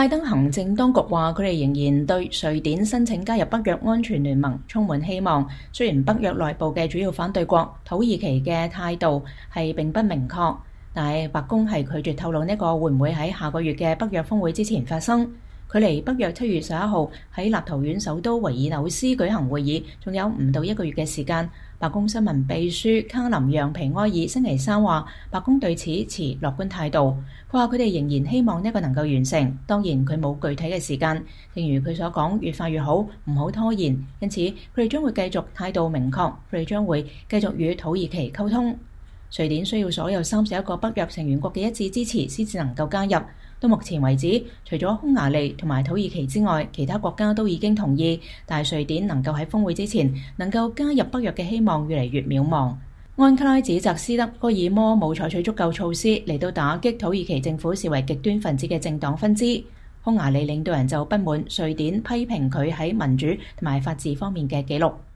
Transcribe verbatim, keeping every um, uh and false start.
拜登行政當局話，佢哋仍然對瑞典申請加入北約安全聯盟充滿希望。雖然北約內部嘅主要反對國土耳其嘅態度係並不明確，但係白宮係拒絕透露呢個會唔會喺下個月嘅北約峰會之前發生。距離北約七月十一號喺立陶宛首都維爾紐斯舉行會議，仲有唔到一個月嘅時間。白宮新聞秘書卡林讓皮埃爾星期三話，白宮對此持樂觀態度。佢話佢哋仍然希望呢個能夠完成，當然佢冇具體嘅時間。正如佢所講，越快越好，唔好拖延。因此佢哋將會繼續態度明確，佢哋將會繼續與土耳其溝通。瑞典需要所有三十一個北約成員國嘅一致支持先至能夠加入。到目前為止，除咗匈牙利同埋土耳其之外，其他國家都已經同意，但係瑞典能夠喺峰會之前能夠加入北約嘅希望越嚟越渺茫。安卡拉指責斯德哥爾摩冇採取足夠措施嚟到打擊土耳其政府視為極端分子嘅政黨分支。匈牙利領導人就不滿瑞典批評佢喺民主同埋法治方面嘅記錄。